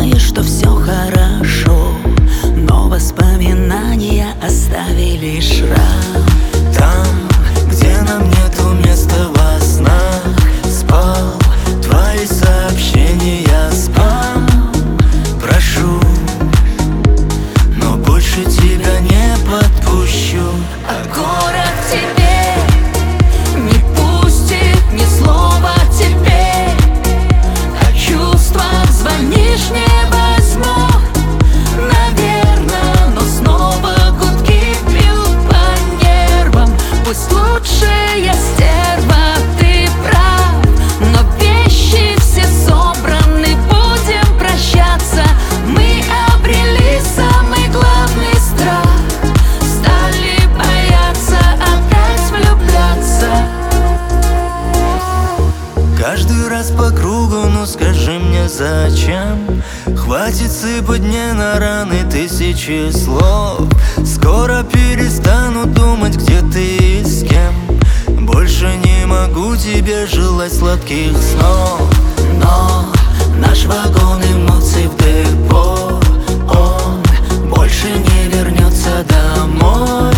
знаешь, что все хорошо, но воспоминания оставили шрам. Там, где нам нету места во снах, спал твои сообщения спам. Прошу, но больше тебя не подпущу. А город тебе не пустит ни слова теперь. О чувствах звонишь, не возьму, наверно, но снова гудки бьют по нервам. Пусть лучше я стерва, ты прав, но вещи все собраны, будем прощаться. Мы обрели самый главный страх, стали бояться опять влюбляться. Каждый раз по кругу, ну скажи мне зачем? Хватит сыпать мне на раны тысячи слов. Скоро перестану думать, где ты и с кем. Больше не могу тебе желать сладких снов. Но наш вагон эмоций в депо, он больше не вернется домой.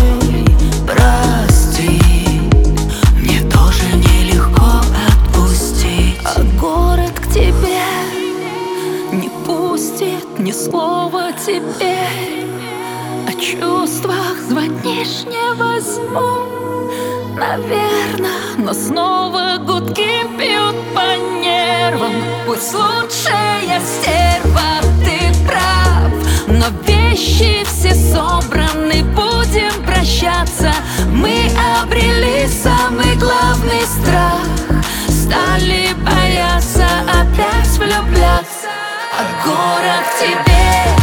Прости, мне тоже нелегко отпустить. А город к тебе не пустит ни слова теперь. О чувствах звонишь, не возьму, наверно, но снова гудки бьют по нервам. Пусть лучше я стерва, ты прав, но вещи все собраны, будем прощаться. Мы обрели самый главный страх, стали бояться опять влюбляться. А город к тебе